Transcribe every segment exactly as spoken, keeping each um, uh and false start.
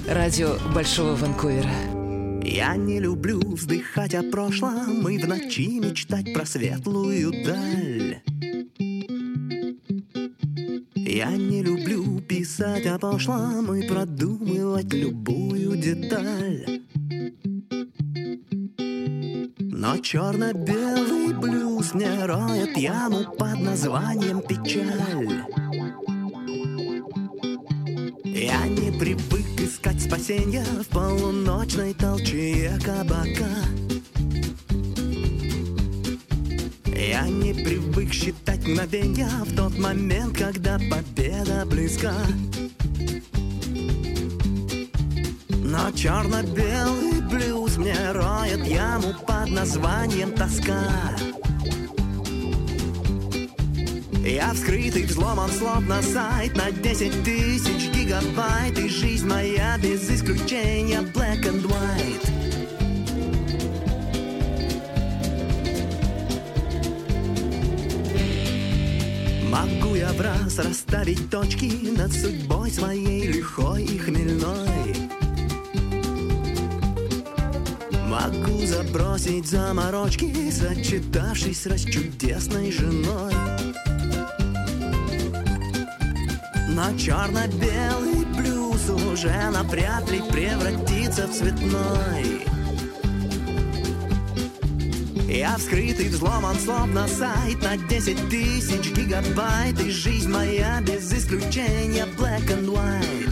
Радио Большого Ванкувера. Я не люблю вздыхать о прошлом и в ночи мечтать про светлую даль. Я не люблю писать о пошлом и продумывать любую деталь. Но черно-белый блюз мне роет яму под названием печаль. Я не привык искать спасенья в полуночной толчее кабака. Я не привык считать мгновенья в тот момент, когда победа близка. Но черно-белый блюз мне роет яму под названием тоска. Я вскрытый, взломан словно сайт на десять тысяч гигабайт, и жизнь моя без исключения black and white. Могу я в раз расставить точки над судьбой своей лихой и хмельной. Могу забросить заморочки, сочетавшись с чудесной женой. Но черно-белый блюз уже навряд ли превратится в цветной. Я вскрытый, взломан словно сайт на десять тысяч гигабайт, и жизнь моя без исключения black and white.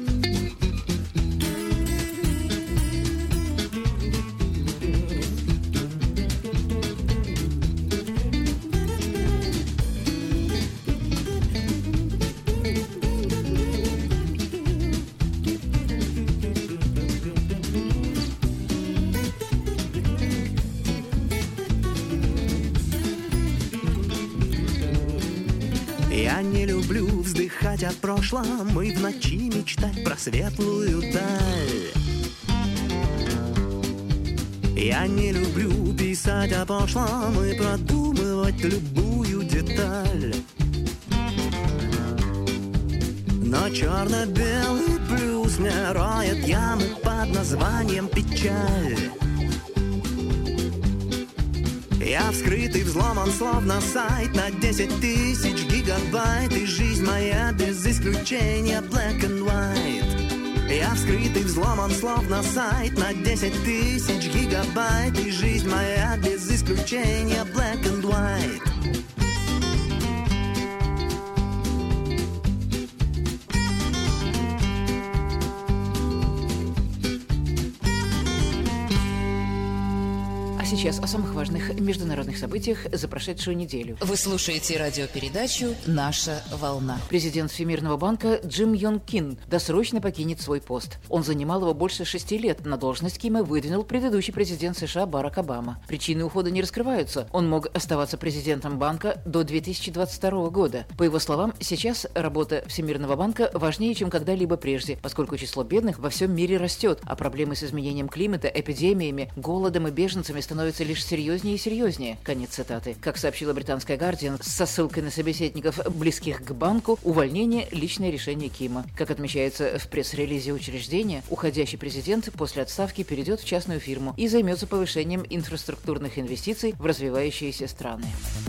Я не люблю вздыхать о прошлом и в ночи мечтать про светлую даль. Я не люблю писать о прошлом и продумывать любую деталь. Но черно-белый блюз мне роет яму под названием печаль. Я вскрытый, взломан словно сайт на десять тысяч гигабайт, и жизнь моя без исключения black and white. Я вскрытый, взломан словно сайт на десять тысяч гигабайт, и жизнь моя без исключения black and white. Сейчас о самых важных международных событиях за прошедшую неделю. Вы слушаете радиопередачу «Наша волна». Президент Всемирного банка Джим Йонг Ким досрочно покинет свой пост. Он занимал его больше шести лет. На должность Кима выдвинул предыдущий президент США Барак Обама. Причины ухода не раскрываются. Он мог оставаться президентом банка до две тысячи двадцать второго года. По его словам, сейчас работа Всемирного банка важнее, чем когда-либо прежде, поскольку число бедных во всем мире растет, а проблемы с изменением климата, эпидемиями, голодом и беженцами становятся лишь серьезнее и серьезнее. Конец цитаты. Как сообщила британская «Гардиан» со ссылкой на собеседников, близких к банку, увольнение – личное решение Кима. Как отмечается в пресс-релизе учреждения, уходящий президент после отставки перейдет в частную фирму и займется повышением инфраструктурных инвестиций в развивающиеся страны.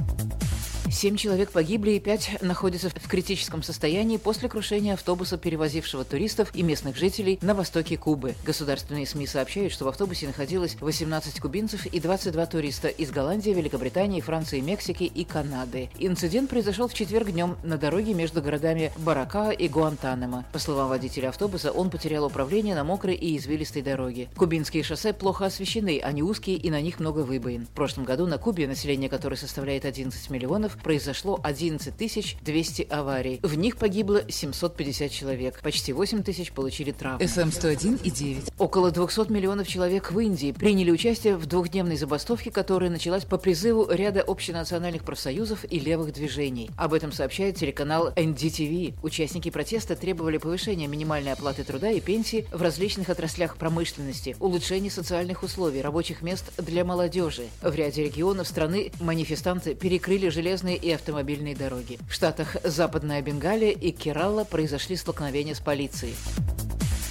Семь человек погибли и пять находятся в критическом состоянии после крушения автобуса, перевозившего туристов и местных жителей на востоке Кубы. Государственные СМИ сообщают, что в автобусе находилось восемнадцать кубинцев и двадцать два туриста из Голландии, Великобритании, Франции, Мексики и Канады. Инцидент произошел в четверг днем на дороге между городами Баракао и Гуантанамо. По словам водителя автобуса, он потерял управление на мокрой и извилистой дороге. Кубинские шоссе плохо освещены, они узкие и на них много выбоин. В прошлом году на Кубе, население которой составляет одиннадцать миллионов, произошло одиннадцать тысяч двести аварий. В них погибло семьсот пятьдесят человек. Почти восемь тысяч получили травмы. эф эм сто один и девять. Около двухсот миллионов человек в Индии приняли участие в двухдневной забастовке, которая началась по призыву ряда общенациональных профсоюзов и левых движений. Об этом сообщает телеканал эн ди ти ви. Участники протеста требовали повышения минимальной оплаты труда и пенсии в различных отраслях промышленности, улучшения социальных условий, рабочих мест для молодежи. В ряде регионов страны манифестанты перекрыли железные и автомобильные дороги. В штатах Западная Бенгалия и Керала произошли столкновения с полицией.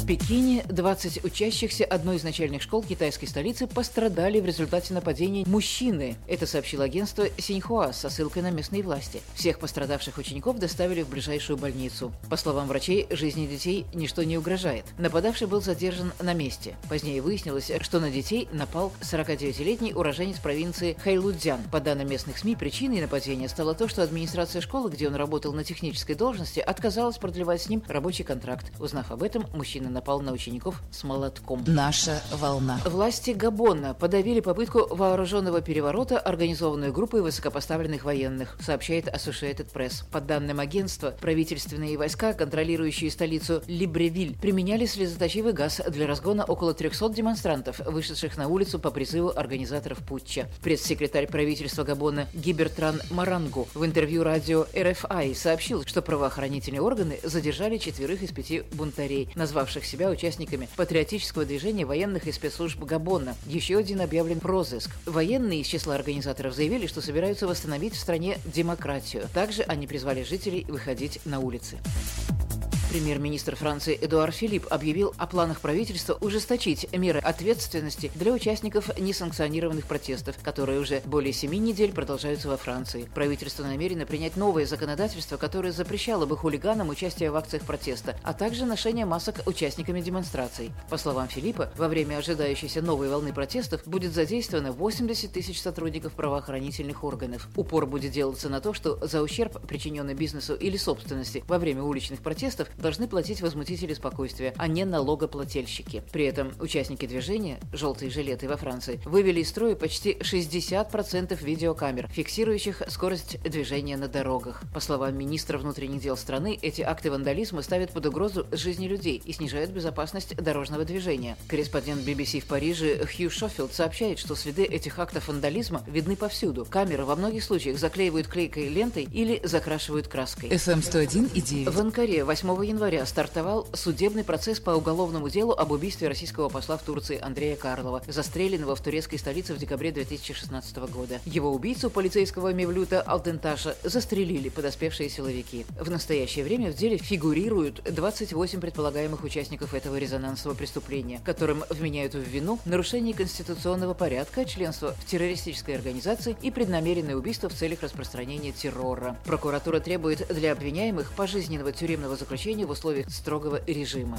В Пекине двадцать учащихся одной из начальных школ китайской столицы пострадали в результате нападений мужчины. Это сообщило агентство Синьхуа со ссылкой на местные власти. Всех пострадавших учеников доставили в ближайшую больницу. По словам врачей, жизни детей ничто не угрожает. Нападавший был задержан на месте. Позднее выяснилось, что на детей напал сорокадевятилетний уроженец провинции Хэйлудзян. По данным местных СМИ, причиной нападения стало то, что администрация школы, где он работал на технической должности, отказалась продлевать с ним рабочий контракт. Узнав об этом, мужчина напал на учеников с молотком. Наша волна. Власти Габона подавили попытку вооруженного переворота, организованную группой высокопоставленных военных, сообщает Associated Press. По данным агентства, правительственные войска, контролирующие столицу Либревиль, применяли слезоточивый газ для разгона около трехсот демонстрантов, вышедших на улицу по призыву организаторов путча. Пресс-секретарь правительства Габона Гибертран Марангу в интервью радио эр эф ай сообщил, что правоохранительные органы задержали четверых из пяти бунтарей, назвавших себя участниками патриотического движения военных и спецслужб Габона. Еще один объявлен в розыск. Военные из числа организаторов заявили, что собираются восстановить в стране демократию. Также они призвали жителей выходить на улицы. Премьер-министр Франции Эдуард Филипп объявил о планах правительства ужесточить меры ответственности для участников несанкционированных протестов, которые уже более семи недель продолжаются во Франции. Правительство намерено принять новое законодательство, которое запрещало бы хулиганам участие в акциях протеста, а также ношение масок участниками демонстраций. По словам Филиппа, во время ожидающейся новой волны протестов будет задействовано восемьдесят тысяч сотрудников правоохранительных органов. Упор будет делаться на то, что за ущерб, причиненный бизнесу или собственности во время уличных протестов, должны платить возмутители спокойствия, а не налогоплательщики. При этом участники движения «Желтые жилеты» во Франции вывели из строя почти шестьдесят процентов видеокамер, фиксирующих скорость движения на дорогах. По словам министра внутренних дел страны, эти акты вандализма ставят под угрозу жизни людей и снижают безопасность дорожного движения. Корреспондент би би си в Париже Хью Шоффилд сообщает, что следы этих актов вандализма видны повсюду. Камеры во многих случаях заклеивают клейкой лентой или закрашивают краской. эф эм сто один и девять. В Анкаре восьмого января стартовал судебный процесс по уголовному делу об убийстве российского посла в Турции Андрея Карлова, застреленного в турецкой столице в декабре две тысячи шестнадцатого года. Его убийцу, полицейского Мевлюта Алтенташа, застрелили подоспевшие силовики. В настоящее время в деле фигурируют двадцать восемь предполагаемых участников этого резонансного преступления, которым вменяют в вину нарушение конституционного порядка, членство в террористической организации и преднамеренное убийство в целях распространения террора. Прокуратура требует для обвиняемых пожизненного тюремного заключения в условиях строгого режима.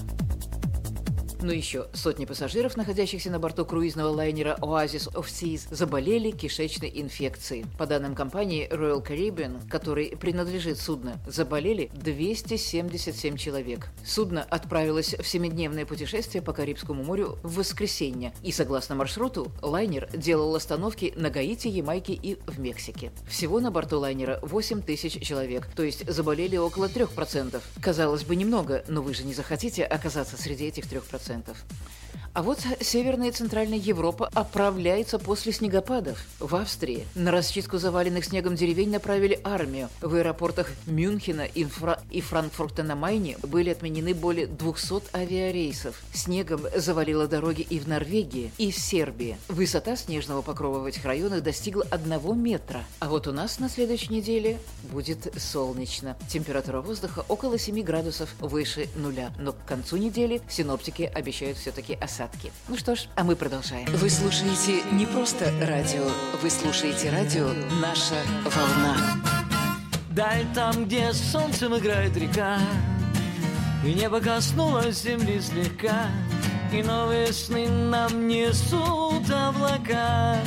Но еще сотни пассажиров, находящихся на борту круизного лайнера Oasis of Seas, заболели кишечной инфекцией. По данным компании Royal Caribbean, которой принадлежит судно, заболели двести семьдесят семь человек. Судно отправилось в семидневное путешествие по Карибскому морю в воскресенье. И, согласно маршруту, лайнер делал остановки на Гаити, Ямайке и в Мексике. Всего на борту лайнера восемь тысяч человек, то есть заболели около трех процентов. Казалось бы, немного, но вы же не захотите оказаться среди этих трех процентов. А вот Северная и Центральная Европа оправляется после снегопадов. В Австрии на расчистку заваленных снегом деревень направили армию. В аэропортах Мюнхена и, Фра... и Франкфурта на Майне были отменены более двухсот авиарейсов. Снегом завалило дороги и в Норвегии, и в Сербии. Высота снежного покрова в этих районах достигла одного метра. А вот у нас на следующей неделе будет солнечно. Температура воздуха около семи градусов выше нуля. Но к концу недели синоптики обещают все-таки осадки. Ну что ж, а мы продолжаем. Вы слушаете не просто радио, вы слушаете радио «Наша волна». Даль там, где с солнцем играет река, и небо коснулось земли слегка, и новые сны нам несут облака.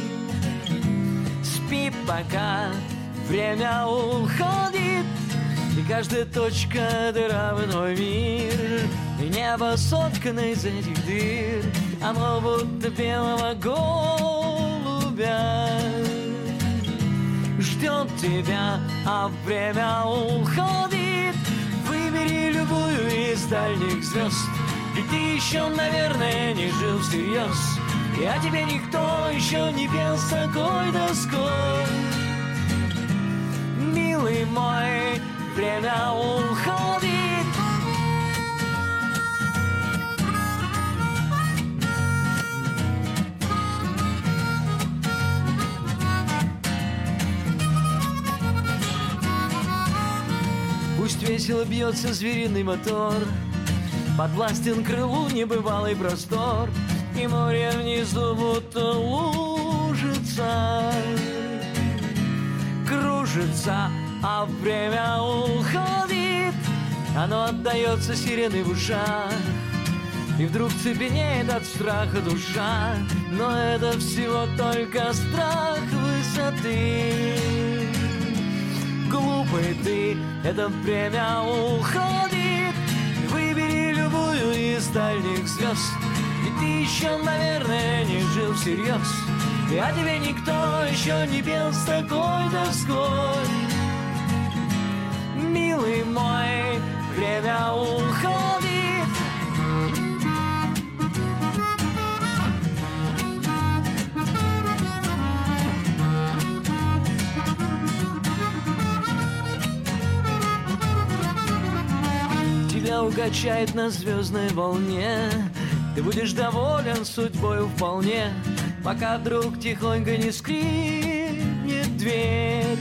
Спи пока, время уходит, и каждая точка дыра в иной мир. И небо соткано из этих дыр, оно будто белого голубя. Ждет тебя, а время уходит. Выбери любую из дальних звезд, ведь ты еще, наверное, не жил всерьез, и о тебе никто еще не пел с такой тоской. Милый мой, время уходит. Пусть весело бьется звериный мотор, подвластен крылу небывалый простор, и море внизу будто лужица кружится, а время уходит, оно отдается сиреной в ушах, и вдруг цепенеет от страха душа, но это всего только страх высоты. Глупый ты, это время уходит, выбери любую из дальних звезд, и ты еще, наверное, не жил всерьез, и о тебе никто еще не пел с такой тоской. Милый мой, время уходит. Тебя укачает на звездной волне, ты будешь доволен судьбою вполне, пока вдруг тихонько не скрипнет дверь.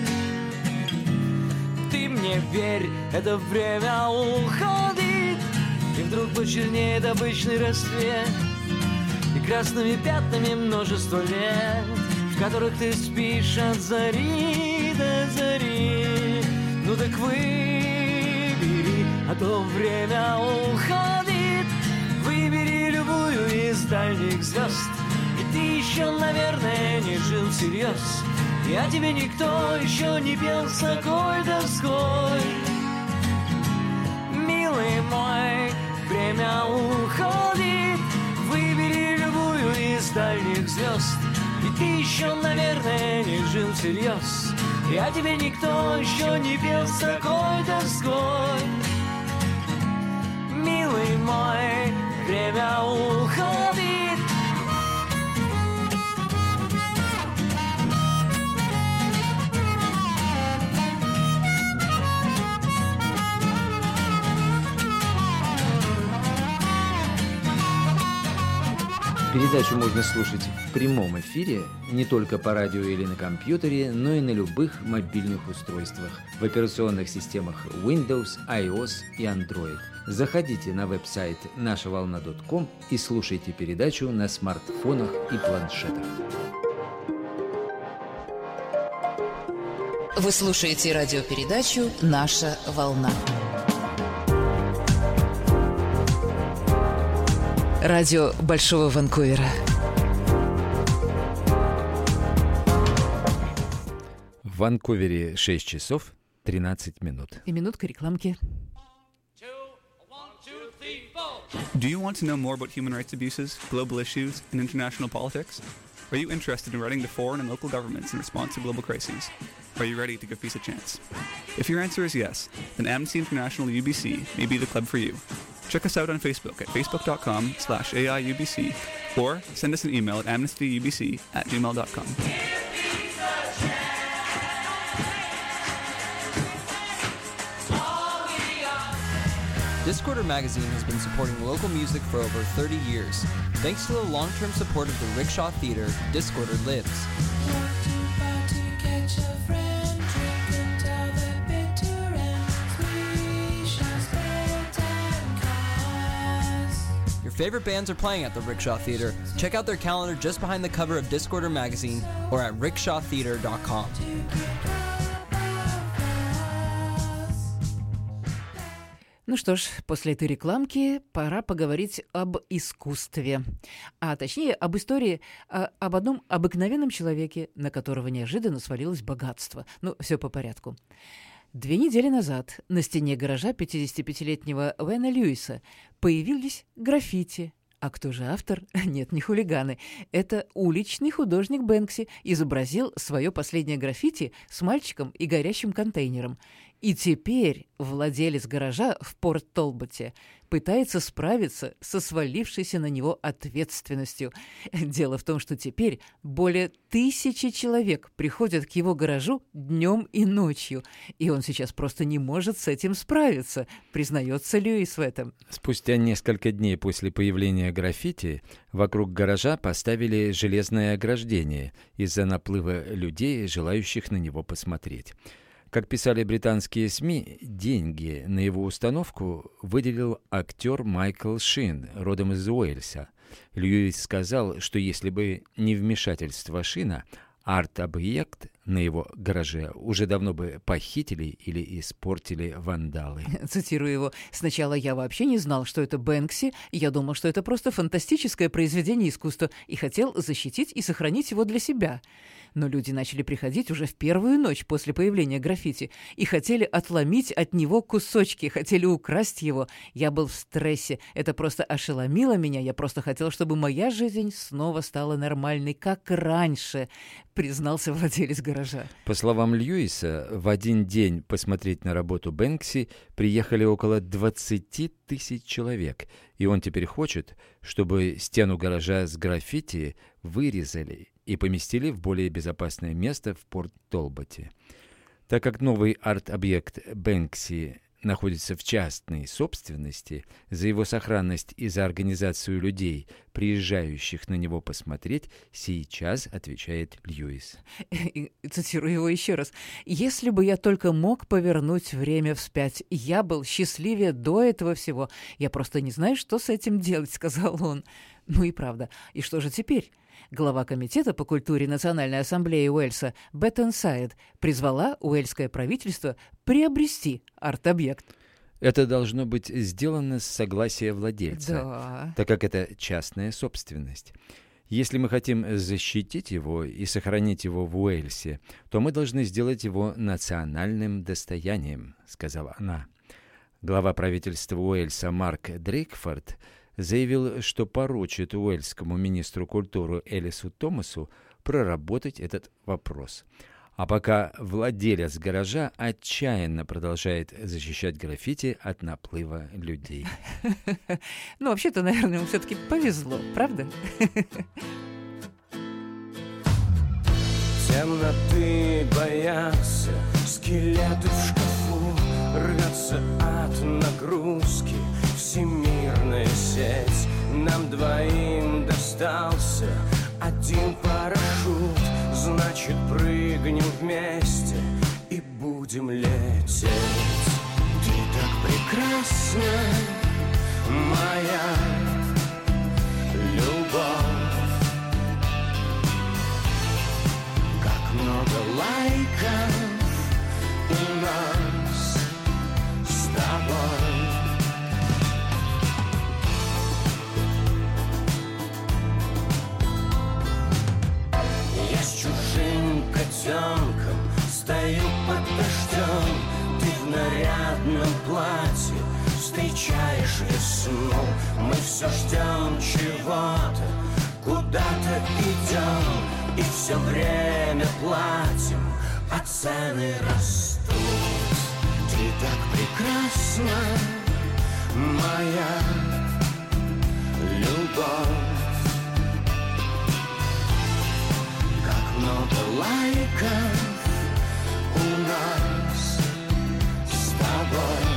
Ты мне верь, это время уходит, и вдруг почернеет обычный рассвет, и красными пятнами множество лет, в которых ты спишь от зари до зари. Ну так выбери, а то время уходит, выбери любую из дальних звезд, и ты еще, наверное, не жил всерьез, и о тебе никто еще не пел с такой тоской. Милый мой, время уходит, выбери любую из дальних звезд, и ты еще, наверное, не жил всерьез, и о тебе никто еще не пел с такой тоской. Милый мой, время уходит. Передачу можно слушать в прямом эфире не только по радио или на компьютере, но и на любых мобильных устройствах в операционных системах Windows, iOS и Android. Заходите на веб-сайт наша волна точка ком и слушайте передачу на смартфонах и планшетах. Вы слушаете радиопередачу «Наша волна». Радио Большого Ванкувера. В Ванкувере шесть часов тринадцать минут. И минутка рекламки. Do you want to know more about human rights abuses, global issues, and international politics? Are you interested in writing to foreign and local governments in response to global crises? Are you ready to give peace a chance? If your answer is yes, then Amnesty International U B C may be the club for you. Check us out on Facebook at facebook.com slash AIUBC or send us an email at amnestyubc at gmail dot com. Discorder Magazine has been supporting local music for over thirty years. Thanks to the long-term support of the Rickshaw Theatre, Discorder lives. Your favorite bands are playing at the Rickshaw Theatre. Check out their calendar just behind the cover of Discorder Magazine or at rickshaw theatre dot com. Ну что ж, после этой рекламки пора поговорить об искусстве. А точнее, об истории, а, об одном обыкновенном человеке, на которого неожиданно свалилось богатство. Ну, все по порядку. Две недели назад на стене гаража пятидесятипятилетнего Уэйна Льюиса появились граффити. А кто же автор? Нет, не хулиганы. Это уличный художник Бэнкси изобразил свое последнее граффити с мальчиком и горящим контейнером. И теперь владелец гаража в Порт-Толботе пытается справиться со свалившейся на него ответственностью. Дело в том, что теперь более тысячи человек приходят к его гаражу днем и ночью, и он сейчас просто не может с этим справиться, признается Льюис в этом. Спустя несколько дней после появления граффити вокруг гаража поставили железное ограждение из-за наплыва людей, желающих на него посмотреть. Как писали британские СМИ, деньги на его установку выделил актер Майкл Шин, родом из Уэльса. Льюис сказал, что если бы не вмешательство Шина, арт-объект на его гараже уже давно бы похитили или испортили вандалы. Цитирую его. «Сначала я вообще не знал, что это Бэнкси, и я думал, что это просто фантастическое произведение искусства, и хотел защитить и сохранить его для себя. Но люди начали приходить уже в первую ночь после появления граффити и хотели отломить от него кусочки, хотели украсть его. Я был в стрессе. Это просто ошеломило меня. Я просто хотел, чтобы моя жизнь снова стала нормальной, как раньше», признался владелец гаража. По словам Льюиса, в один день посмотреть на работу Бэнкси приехали около двадцать тысяч человек, и он теперь хочет, чтобы стену гаража с граффити вырезали и поместили в более безопасное место в Порт-Толботе. Так как новый арт-объект Бэнкси находится в частной собственности, за его сохранность и за организацию людей, приезжающих на него посмотреть, сейчас отвечает Льюис. И, цитирую его еще раз. «Если бы я только мог повернуть время вспять, я был счастливее до этого всего. Я просто не знаю, что с этим делать», — сказал он. Ну и правда. И что же теперь? Глава комитета по культуре Национальной ассамблеи Уэльса Беттон Сайд призвала уэльское правительство приобрести арт-объект. Это должно быть сделано с согласия владельца, Да. так как это частная собственность. Если мы хотим защитить его и сохранить его в Уэльсе, то мы должны сделать его национальным достоянием, сказала она. Глава правительства Уэльса Марк Дрейкфорд заявил, что поручит уэльскому министру культуры Элису Томасу проработать этот вопрос. А пока владелец гаража отчаянно продолжает защищать граффити от наплыва людей. Ну, вообще-то, наверное, ему все-таки повезло, правда? Темноты боятся, скелеты в шкафу, рвется от нагрузки всемирная сеть. Нам двоим достался один парашют, значит, прыгнем вместе и будем лететь. Ты так прекрасна, моя любовь, как много лайков у нас с тобой. Я с чужим котенком стою под дождем, ты в нарядном платье встречаешь весну. Мы все ждем чего-то, куда-то идем, и все время платим, а цены растут. Ты так прекрасна, моя любовь, как много лайков у нас с тобой.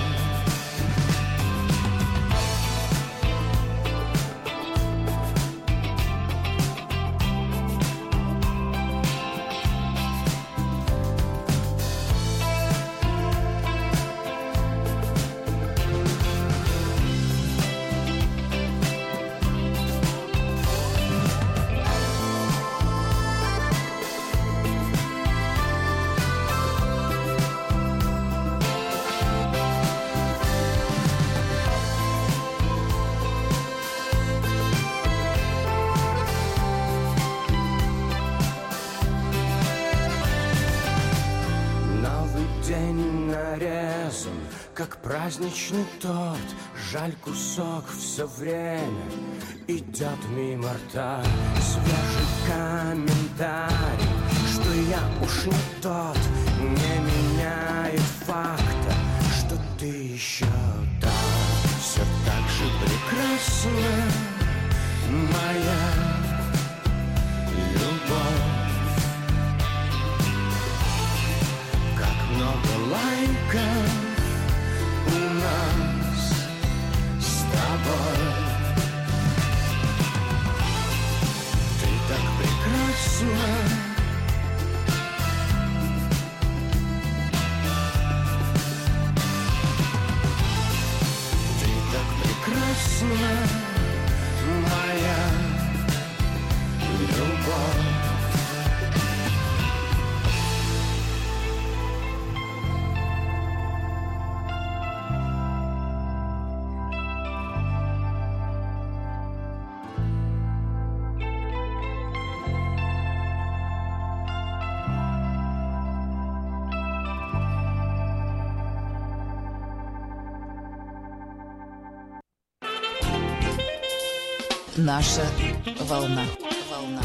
Как праздничный торт, жаль, кусок все время идет мимо рта. Свежий комментарий, что я уж не тот, не меняет факта, что ты еще там. Все так же прекрасна, моя любовь, как много лайков у нас с тобой. Ты так прекрасна, Наша волна. Волна.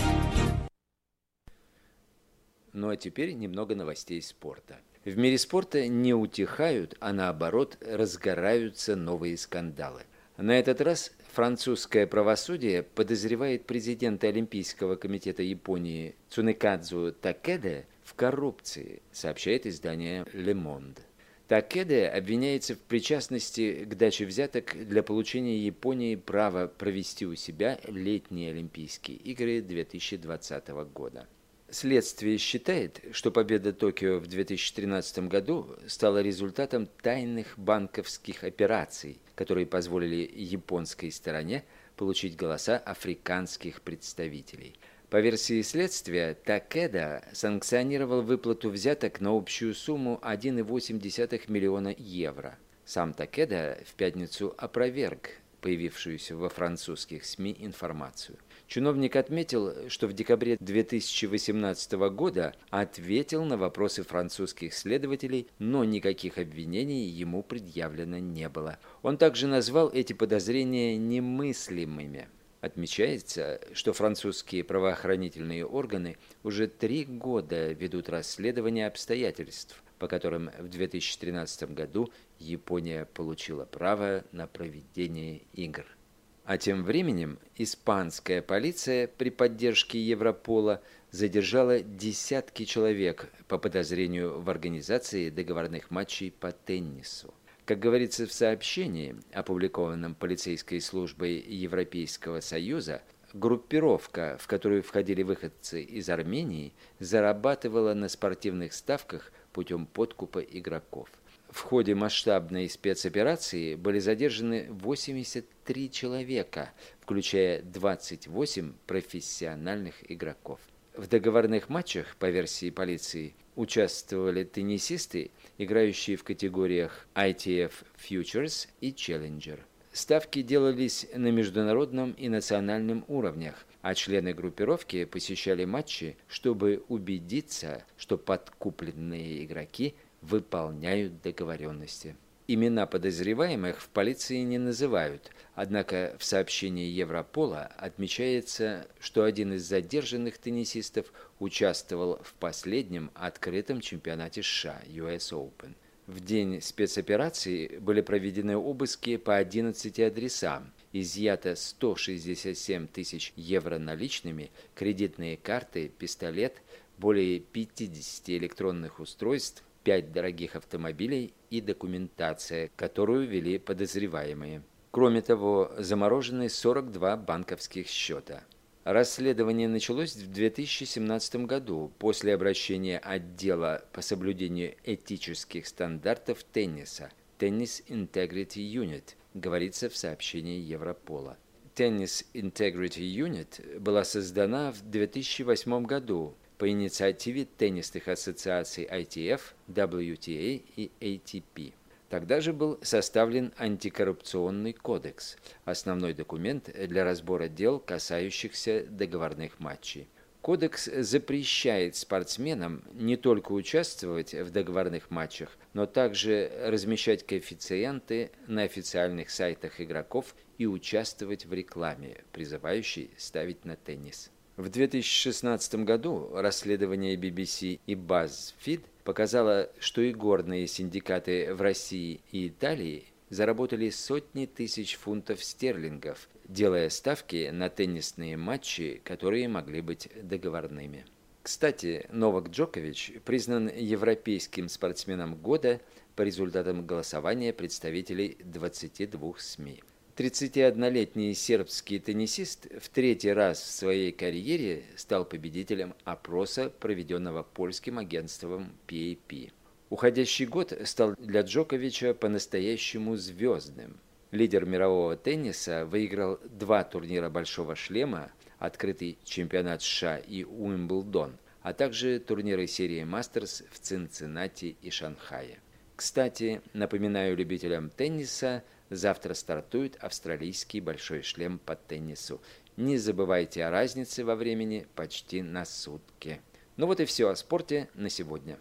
Ну а теперь немного новостей спорта. В мире спорта не утихают, а наоборот разгораются новые скандалы. На этот раз французское правосудие подозревает президента Олимпийского комитета Японии Цунекадзу Такеде в коррупции, сообщает издание Le Monde. Такеде обвиняется в причастности к даче взяток для получения Японии права провести у себя летние Олимпийские игры две тысячи двадцатого года. Следствие считает, что победа Токио в две тысячи тринадцатом году стала результатом тайных банковских операций, которые позволили японской стороне получить голоса африканских представителей. По версии следствия, Такеда санкционировал выплату взяток на общую сумму один целых восемь десятых миллиона евро. Сам Такеда в пятницу опроверг появившуюся во французских СМИ информацию. Чиновник отметил, что в декабре две тысячи восемнадцатого года ответил на вопросы французских следователей, но никаких обвинений ему предъявлено не было. Он также назвал эти подозрения немыслимыми. Отмечается, что французские правоохранительные органы уже три года ведут расследование обстоятельств, по которым в две тысячи тринадцатом году Япония получила право на проведение игр. А тем временем испанская полиция при поддержке Европола задержала десятки человек по подозрению в организации договорных матчей по теннису. Как говорится в сообщении, опубликованном полицейской службой Европейского Союза, группировка, в которую входили выходцы из Армении, зарабатывала на спортивных ставках путем подкупа игроков. В ходе масштабной спецоперации были задержаны восемьдесят три человека, включая двадцать восемь профессиональных игроков. В договорных матчах, по версии полиции, участвовали теннисисты, играющие в категориях ай ти эф Futures и Challenger. Ставки делались на международном и национальном уровнях, а члены группировки посещали матчи, чтобы убедиться, что подкупленные игроки выполняют договоренности. Имена подозреваемых в полиции не называют, однако в сообщении Европола отмечается, что один из задержанных теннисистов участвовал в последнем открытом чемпионате США ю эс Open. В день спецоперации были проведены обыски по одиннадцати адресам, изъято сто шестьдесят семь тысяч евро наличными, кредитные карты, пистолет, более пятидесяти электронных устройств, пять дорогих автомобилей и документация, которую вели подозреваемые. Кроме того, заморожены сорок два банковских счета. Расследование началось в две тысячи семнадцатом году после обращения отдела по соблюдению этических стандартов тенниса Tennis Integrity Unit, говорится в сообщении Европола. Tennis Integrity Unit была создана в две тысячи восьмом году по инициативе теннисных ассоциаций ай ти эф, дабл ю ти эй и эй ти пи. Тогда же был составлен антикоррупционный кодекс, основной документ для разбора дел, касающихся договорных матчей. Кодекс запрещает спортсменам не только участвовать в договорных матчах, но также размещать коэффициенты на официальных сайтах игроков и участвовать в рекламе, призывающей ставить на теннис. В две тысячи шестнадцатом году расследование би би си и BuzzFeed показало, что игорные синдикаты в России и Италии заработали сотни тысяч фунтов стерлингов, делая ставки на теннисные матчи, которые могли быть договорными. Кстати, Новак Джокович признан европейским спортсменом года по результатам голосования представителей двадцати двух СМИ. тридцатиоднолетний сербский теннисист в третий раз в своей карьере стал победителем опроса, проведенного польским агентством пи эй пи. Уходящий год стал для Джоковича по-настоящему звездным. Лидер мирового тенниса выиграл два турнира «Большого шлема», открытый чемпионат США и Уимблдон, а также турниры серии «Мастерс» в Цинциннати и Шанхае. Кстати, напоминаю любителям тенниса, завтра стартует австралийский большой шлем по теннису. Не забывайте о разнице во времени почти на сутки. Ну вот и все о спорте на сегодня.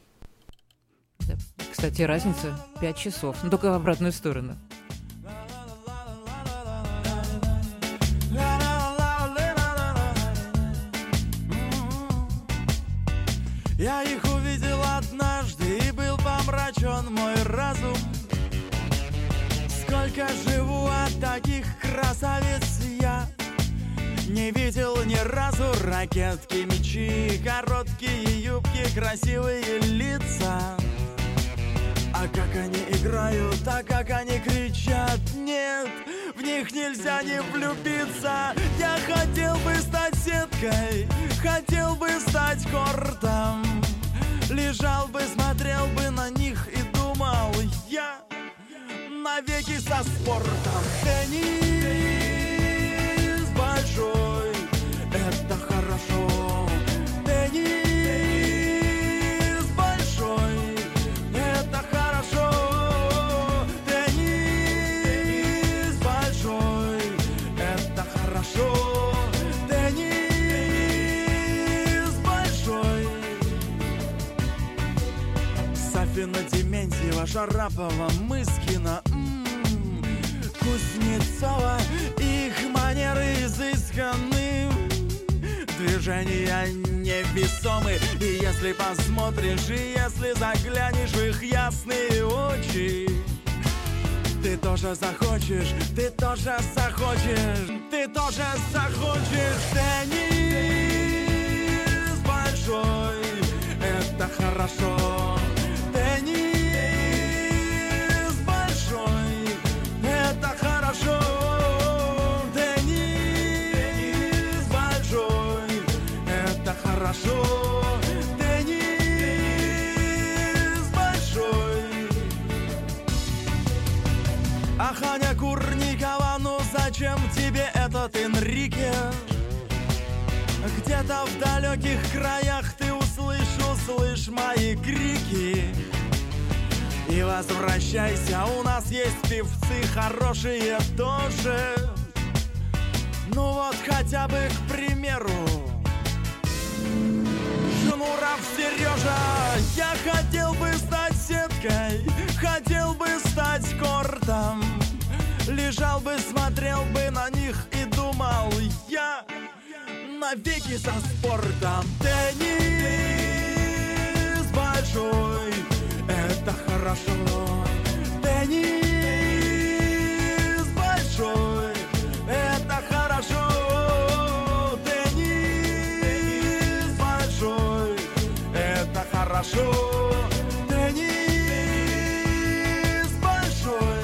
Да. Кстати, разница пять часов, но только в обратную сторону. La la la Я их увидел однажды, и был помрачен мой разум. Сколько живу от таких красавиц я не видел ни разу. Ракетки, мечи, короткие юбки, красивые лица. А как они играют, а как они кричат. Нет, в них нельзя не влюбиться. Я хотел бы стать сеткой, хотел бы стать кортом. Лежал бы, смотрел бы на них и думал я навеки со спортом. Теннис большой, это хорошо. Теннис большой, это хорошо. Теннис большой, это хорошо. Теннис большой. Сафина, Дементьева, Шарапова, Мыскина, м-м, Кузнецова. Их манеры изысканы, движения невесомы. И если посмотришь, и если заглянешь в их ясные очи, ты тоже захочешь, ты тоже захочешь, ты тоже захочешь. Теннис большой, это хорошо. Теннис большой, это хорошо. Теннис большой, это хорошо. Теннис большой. Ах, Аня Курникова, ну зачем тебе этот Энрике? Где-то в далеких краях ты услышь, услышь мои крики. И возвращайся, у нас есть певцы хорошие тоже. Ну вот хотя бы, к примеру, Шнуров Сережа. Я хотел бы стать сеткой, хотел бы стать кортом. Лежал бы, смотрел бы на них и думал я навеки со спортом. Теннис большой, это хорошо. Теннис большой, это хорошо. Теннис большой, это хорошо. Теннис большой.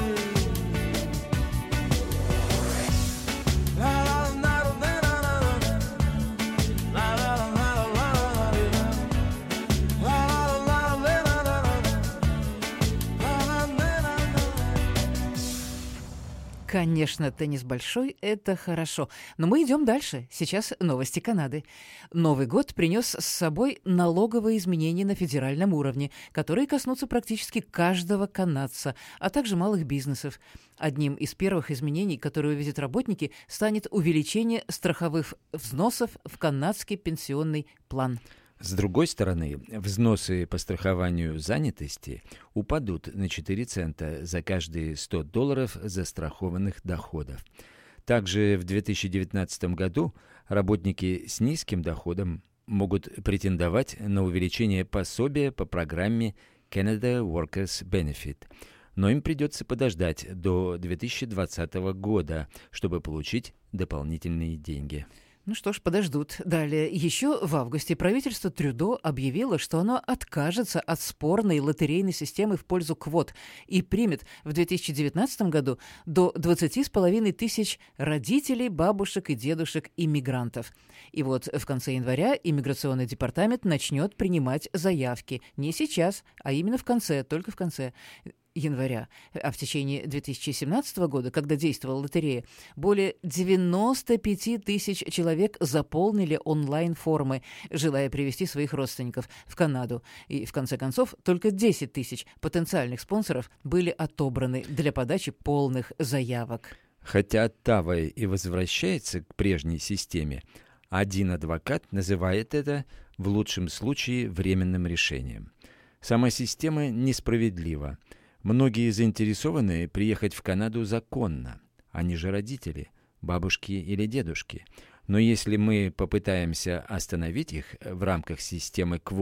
Конечно, теннис большой – это хорошо. Но мы идем дальше. Сейчас новости Канады. Новый год принес с собой налоговые изменения на федеральном уровне, которые коснутся практически каждого канадца, а также малых бизнесов. Одним из первых изменений, которые увидят работники, станет увеличение страховых взносов в канадский пенсионный план. С другой стороны, взносы по страхованию занятости упадут на четыре цента за каждые сто долларов застрахованных доходов. Также в две тысячи девятнадцатом году работники с низким доходом могут претендовать на увеличение пособия по программе Canada Workers Benefit, но им придется подождать до две тысячи двадцатого года, чтобы получить дополнительные деньги. Ну что ж, подождут. Далее. Еще в августе правительство Трюдо объявило, что оно откажется от спорной лотерейной системы в пользу квот и примет в две тысячи девятнадцатом году до двадцати с половиной тысяч родителей, бабушек и дедушек иммигрантов. И вот в конце января иммиграционный департамент начнет принимать заявки. Не сейчас, а именно в конце, только в конце января. А в течение две тысячи семнадцатого года, когда действовала лотерея, более девяносто пять тысяч человек заполнили онлайн-формы, желая привезти своих родственников в Канаду. И, в конце концов, только десять тысяч потенциальных спонсоров были отобраны для подачи полных заявок. Хотя Оттава и возвращается к прежней системе, один адвокат называет это в лучшем случае временным решением. Сама система несправедлива. Многие заинтересованы приехать в Канаду законно. Они же родители, бабушки или дедушки. Но если мы попытаемся остановить их в рамках системы квот,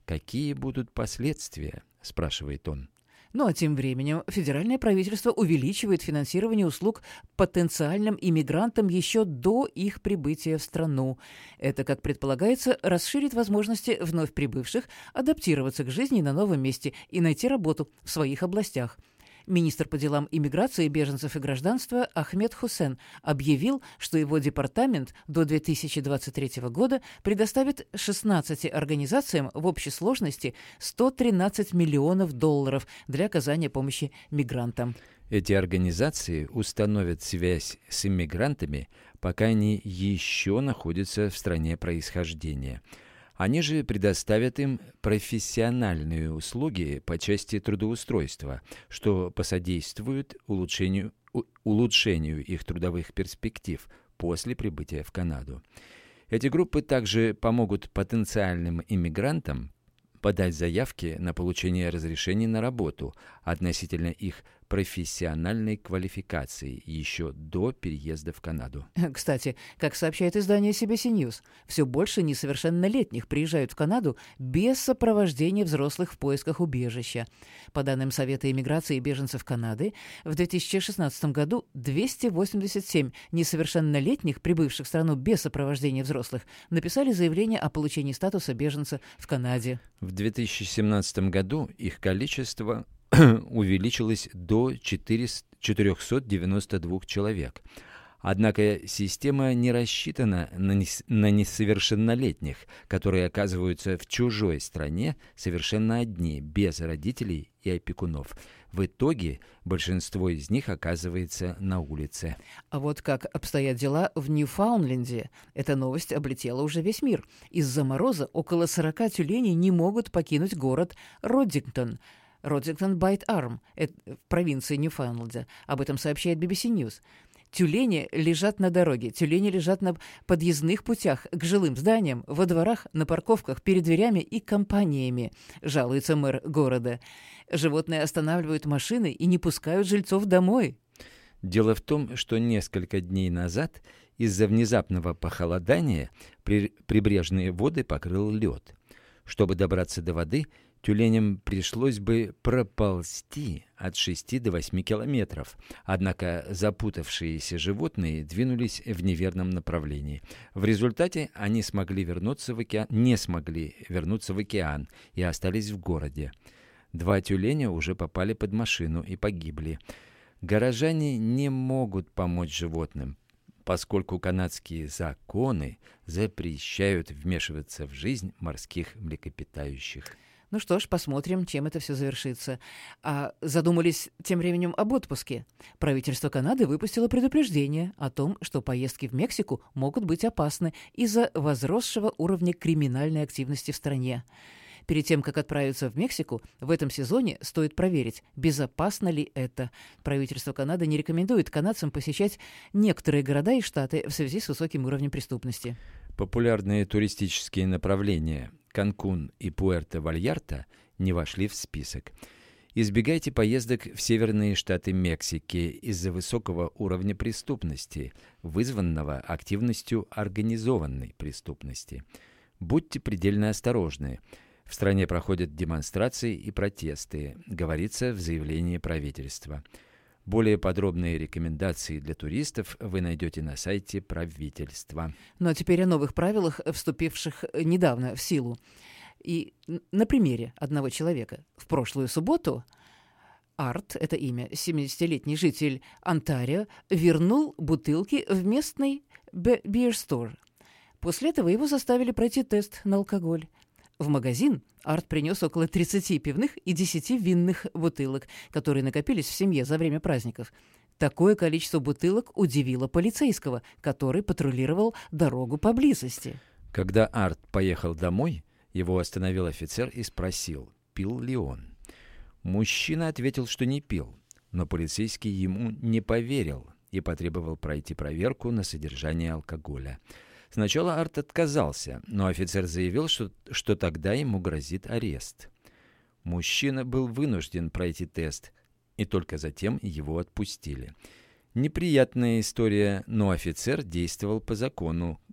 Какие будут последствия? Спрашивает он. Ну а тем временем федеральное правительство увеличивает финансирование услуг потенциальным иммигрантам еще до их прибытия в страну. Это, как предполагается, расширит возможности вновь прибывших адаптироваться к жизни на новом месте и найти работу в своих областях. Министр по делам иммиграции, беженцев и гражданства Ахмед Хусен объявил, что его департамент до две тысячи двадцать третьего года предоставит шестнадцати организациям в общей сложности сто тринадцать миллионов долларов для оказания помощи мигрантам. Эти организации установят связь с иммигрантами, пока они еще находятся в стране происхождения. Они же предоставят им профессиональные услуги по части трудоустройства, что посодействует улучшению, улучшению их трудовых перспектив после прибытия в Канаду. Эти группы также помогут потенциальным иммигрантам подать заявки на получение разрешений на работу относительно их профессиональной квалификации еще до переезда в Канаду. Кстати, как сообщает издание си би си News, все больше несовершеннолетних приезжают в Канаду без сопровождения взрослых в поисках убежища. По данным Совета иммиграции и беженцев Канады, в две тысячи шестнадцатом году двести восемьдесят семь несовершеннолетних, прибывших в страну без сопровождения взрослых, написали заявление о получении статуса беженца в Канаде. В две тысячи семнадцатом году их количество увеличилось до четырехсот девяноста двух человек. Однако система не рассчитана на, нес- на несовершеннолетних, которые оказываются в чужой стране совершенно одни, без родителей и опекунов. В итоге большинство из них оказывается на улице. А вот как обстоят дела в Ньюфаундленде, эта новость облетела уже весь мир. Из-за мороза около сорока тюленей не могут покинуть город Роддингтон. Роддингтон Байт-Арм, это в провинции Ньюфаундленда. Об этом сообщает би би си News. Тюлени лежат на дороге, тюлени лежат на подъездных путях к жилым зданиям, во дворах, на парковках, перед дверями и компаниями, жалуется мэр города. Животные останавливают машины и не пускают жильцов домой. Дело в том, что несколько дней назад из-за внезапного похолодания при- прибрежные воды покрыл лед. Чтобы добраться до воды, тюленям пришлось бы проползти от шести до восьми километров. Однако запутавшиеся животные двинулись в неверном направлении. В результате они смогли вернуться в океан, не смогли вернуться в океан и остались в городе. Два тюленя уже попали под машину и погибли. Горожане не могут помочь животным, поскольку канадские законы запрещают вмешиваться в жизнь морских млекопитающих. Ну что ж, посмотрим, чем это все завершится. А задумались тем временем об отпуске. Правительство Канады выпустило предупреждение о том, что поездки в Мексику могут быть опасны из-за возросшего уровня криминальной активности в стране. Перед тем, как отправиться в Мексику, в этом сезоне стоит проверить, безопасно ли это. Правительство Канады не рекомендует канадцам посещать некоторые города и штаты в связи с высоким уровнем преступности. Популярные туристические направления Канкун и Пуэрто-Вальярта не вошли в список. Избегайте поездок в северные штаты Мексики из-за высокого уровня преступности, вызванного активностью организованной преступности. Будьте предельно осторожны. В стране проходят демонстрации и протесты, говорится в заявлении правительства. Более подробные рекомендации для туристов вы найдете на сайте правительства. Ну а теперь о новых правилах, вступивших недавно в силу. И на примере одного человека. В прошлую субботу Арт, это имя, семидесятилетний житель Онтарио, вернул бутылки в местный бир-стор. После этого его заставили пройти тест на алкоголь. В магазин Арт принес около тридцати пивных и десяти винных бутылок, которые накопились в семье за время праздников. Такое количество бутылок удивило полицейского, который патрулировал дорогу поблизости. Когда Арт поехал домой, его остановил офицер и спросил, пил ли он. Мужчина ответил, что не пил, но полицейский ему не поверил и потребовал пройти проверку на содержание алкоголя. Сначала Арт отказался, но офицер заявил, что, что тогда ему грозит арест. Мужчина был вынужден пройти тест, и только затем его отпустили. Неприятная история, но офицер действовал по закону,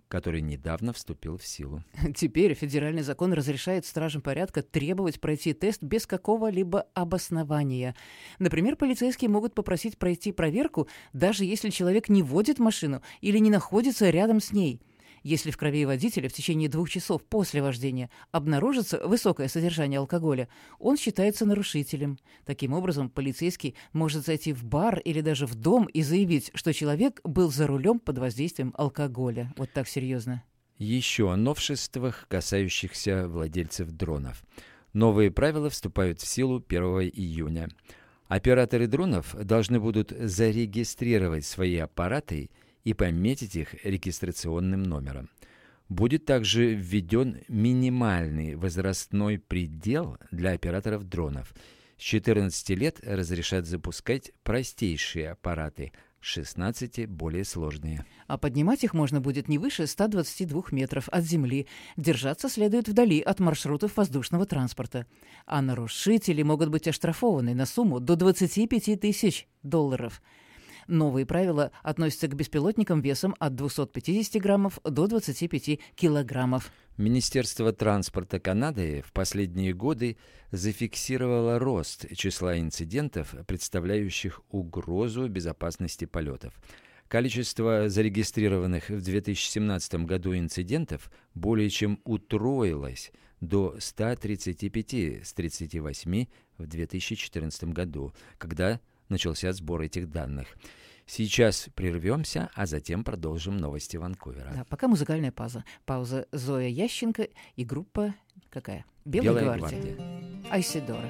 который недавно вступил в силу. Теперь федеральный закон разрешает стражам порядка требовать пройти тест без какого-либо обоснования. Например, полицейские могут попросить пройти проверку, даже если человек не водит машину или не находится рядом с ней. Если в крови водителя в течение двух часов после вождения обнаружится высокое содержание алкоголя, он считается нарушителем. Таким образом, полицейский может зайти в бар или даже в дом и заявить, что человек был за рулем под воздействием алкоголя. Вот так серьезно. Еще о новшествах, касающихся владельцев дронов. Новые правила вступают в силу первого июня. Операторы дронов должны будут зарегистрировать свои аппараты и пометить их регистрационным номером. Будет также введен минимальный возрастной предел для операторов дронов. С четырнадцати лет разрешат запускать простейшие аппараты, с шестнадцати более сложные. А поднимать их можно будет не выше ста двадцати двух метров от земли. Держаться следует вдали от маршрутов воздушного транспорта. А нарушители могут быть оштрафованы на сумму до двадцати пяти тысяч долларов. Новые правила относятся к беспилотникам весом от двухсот пятидесяти граммов до двадцати пяти килограммов. Министерство транспорта Канады в последние годы зафиксировало рост числа инцидентов, представляющих угрозу безопасности полетов. Количество зарегистрированных в две тысячи семнадцатом году инцидентов более чем утроилось до ста тридцати пяти с тридцати восьми в две тысячи четырнадцатом году, когда начался сбор этих данных. Сейчас прервемся, а затем продолжим новости Ванкувера. Да, пока музыкальная пауза. Пауза Зоя Ященко и группа какая? Белая, Белая гвардия. гвардия. Айседора.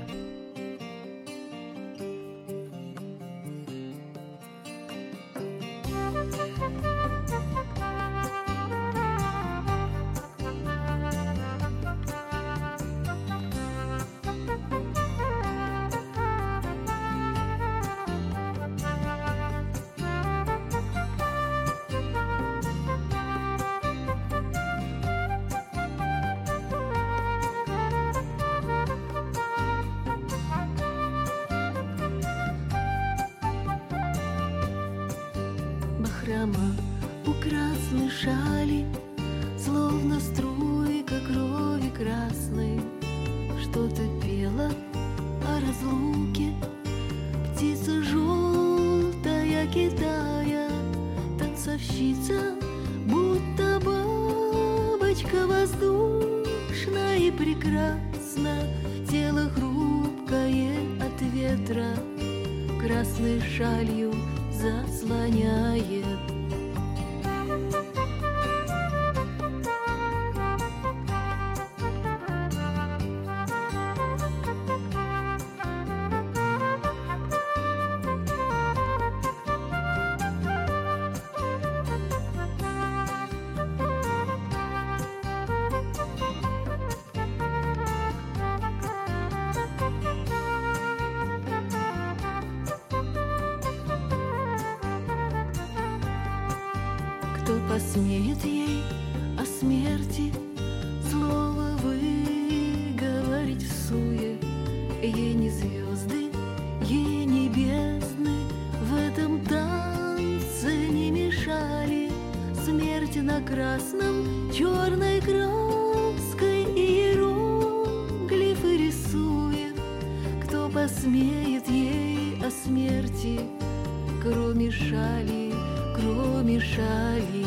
Бахрома у красной шали, словно струйка крови красной, что-то пела о разлуке. Птица желтая Китая, танцовщица, будто бабочка воздушна и прекрасна. Тело хрупкое от ветра красной шалью заслоняет. Кто посмеет ей о смерти слово выговорить всуе? Ей не звезды, ей не бездны в этом танце не мешали. Смерть на красном черной краской иероглифы рисует. Кто посмеет ей о смерти, кроме шали, кроме шали?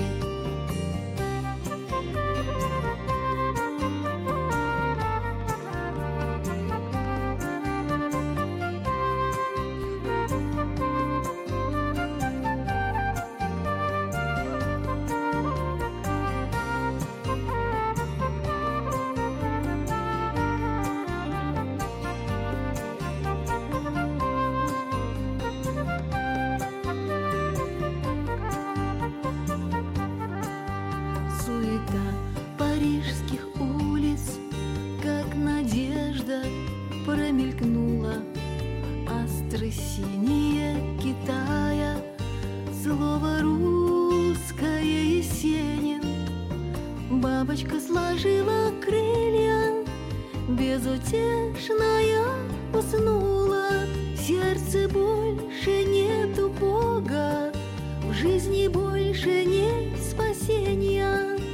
Суета парижских улиц, как надежда промелькнула. Астры синие Китая, слово русское Есенин. Бабочка сложила крылья, безутешная уснула. В сердце больше нету Бога, в жизни больше нет спасения.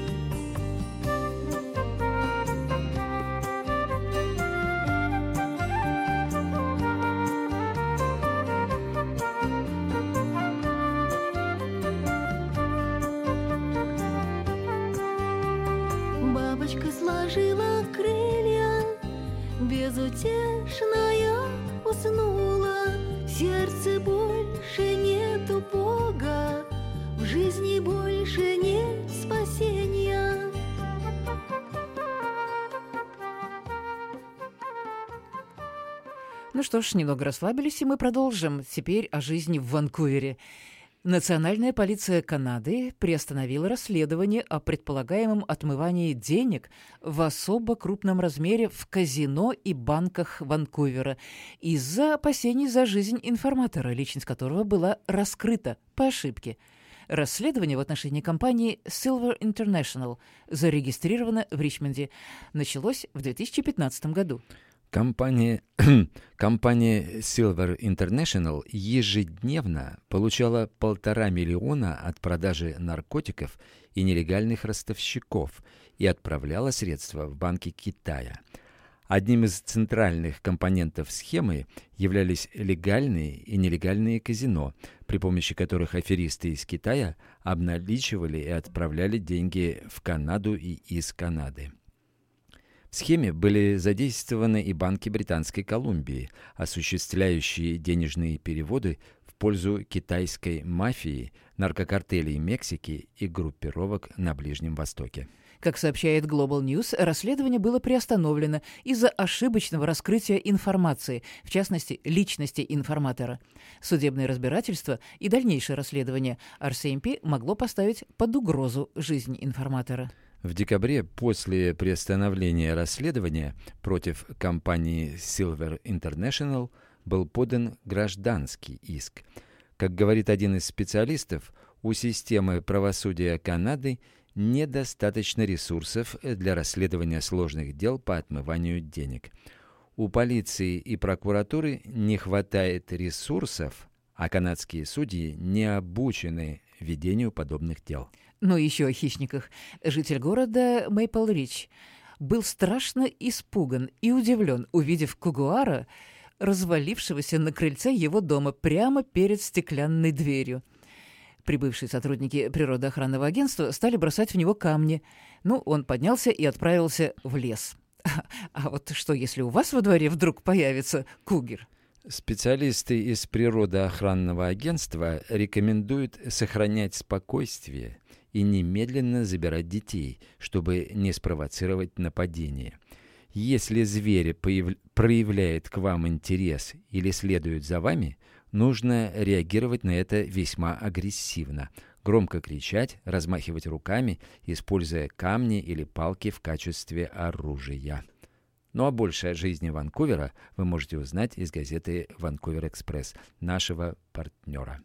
Птичка сложила крылья, безутешная уснула. В сердце больше нету Бога, в жизни больше нет спасения. Ну что ж, немного расслабились, и мы продолжим. Теперь о жизни в Ванкувере. Национальная полиция Канады приостановила расследование о предполагаемом отмывании денег в особо крупном размере в казино и банках Ванкувера из-за опасений за жизнь информатора, личность которого была раскрыта по ошибке. Расследование в отношении компании Silver International зарегистрировано в Ричмонде. Началось в две тысячи пятнадцатом году. Компания, компания Silver International ежедневно получала полтора миллиона от продажи наркотиков и нелегальных ростовщиков и отправляла средства в банки Китая. Одним из центральных компонентов схемы являлись легальные и нелегальные казино, при помощи которых аферисты из Китая обналичивали и отправляли деньги в Канаду и из Канады. В схеме были задействованы и банки Британской Колумбии, осуществляющие денежные переводы в пользу китайской мафии, наркокартелей Мексики и группировок на Ближнем Востоке. Как сообщает Global News, расследование было приостановлено из-за ошибочного раскрытия информации, в частности, личности информатора. Судебное разбирательство и дальнейшее расследование ар си эм пи могло поставить под угрозу жизнь информатора. В декабре, после приостановления расследования против компании Silver International, был подан гражданский иск. Как говорит один из специалистов, у системы правосудия Канады недостаточно ресурсов для расследования сложных дел по отмыванию денег. У полиции и прокуратуры не хватает ресурсов, а канадские судьи не обучены ведению подобных дел. Ну и еще о хищниках. Житель города Мейпл-Рич был страшно испуган и удивлен, увидев кугуара, развалившегося на крыльце его дома прямо перед стеклянной дверью. Прибывшие сотрудники природоохранного агентства стали бросать в него камни. Ну, он поднялся и отправился в лес. А вот что, если у вас во дворе вдруг появится кугер? Специалисты из природоохранного агентства рекомендуют сохранять спокойствие и немедленно забирать детей, чтобы не спровоцировать нападение. Если зверь появ... проявляет к вам интерес или следует за вами, нужно реагировать на это весьма агрессивно, громко кричать, размахивать руками, используя камни или палки в качестве оружия. Ну а больше о жизни Ванкувера вы можете узнать из газеты «Ванкувер Экспресс», нашего партнера.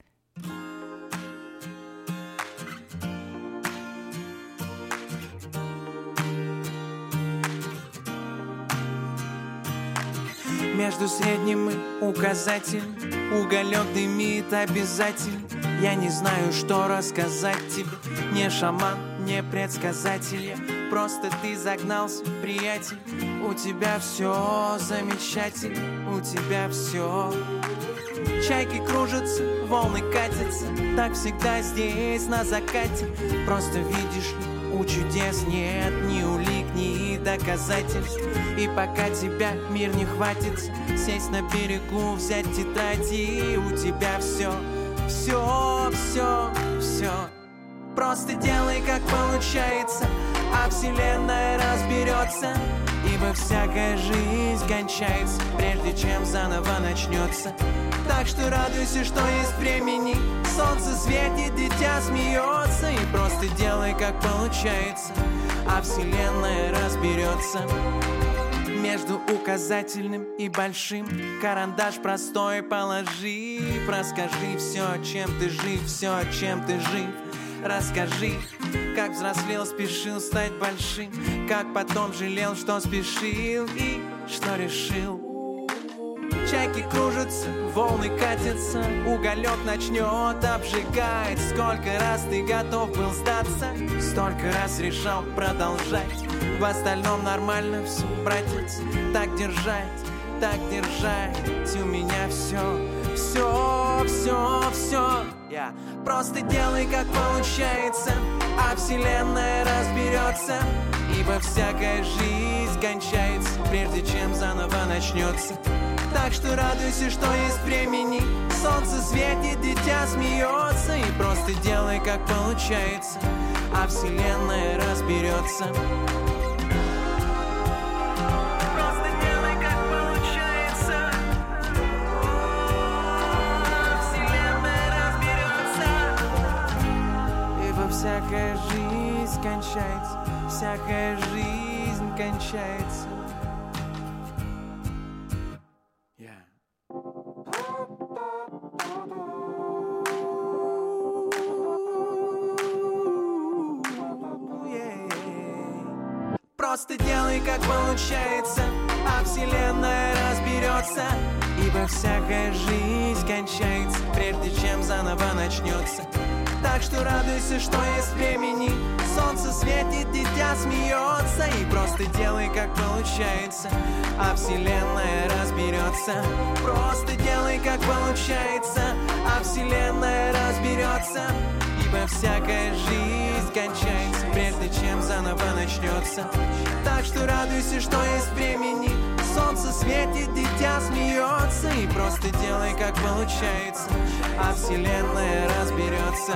Между средним и указателем уголек дымит обязательно. Я не знаю, что рассказать тебе. Не шаман, не предсказатель я. Просто ты загнался, приятель. У тебя все замечательно, у тебя все. Чайки кружатся, волны катятся. Так всегда здесь на закате. Просто видишь ли, у чудес нет ни улик, ни доказательств. И пока тебя мир не хватится, сесть на берегу, взять тетради. У тебя все, все, все, все. Просто делай, как получается, а вселенная разберется. Ибо всякая жизнь кончается, прежде чем заново начнется. Так что радуйся, что есть времени. Солнце светит, дитя смеется. И просто делай, как получается, а вселенная разберется. Между указательным и большим карандаш простой положи. Расскажи все, чем ты жив, все, чем ты жив. Расскажи, как взрослел, спешил стать большим, как потом жалел, что спешил и что решил. Чайки кружатся, волны катятся, уголек начнет обжигать. Сколько раз ты готов был сдаться, столько раз решал продолжать. В остальном нормально все, братец, так держать, так держать. У меня все, все, все, все. Я просто делай, как получается, а вселенная разберется. ибо всякая жизнь кончается, прежде чем заново начнется. Так что радуйся, что есть времени. Солнце светит, дитя смеется, и просто делай, как получается, а вселенная разберется. Просто делай, как получается, а вселенная разберется. Ибо всякая жизнь кончается, всякая жизнь кончается. Просто делай, как получается, а вселенная разберется. Ибо всякая жизнь кончается, прежде чем заново начнется. Так что радуйся, что есть времени. Солнце светит, дитя смеется, и просто делай, как получается, а вселенная разберется. Просто делай, как получается, а вселенная разберется. Ибо всякая жизнь кончается, прежде чем заново начнется. Так что радуйся, что есть времени. Солнце светит, дитя смеется, и просто делай, как получается, а вселенная разберется.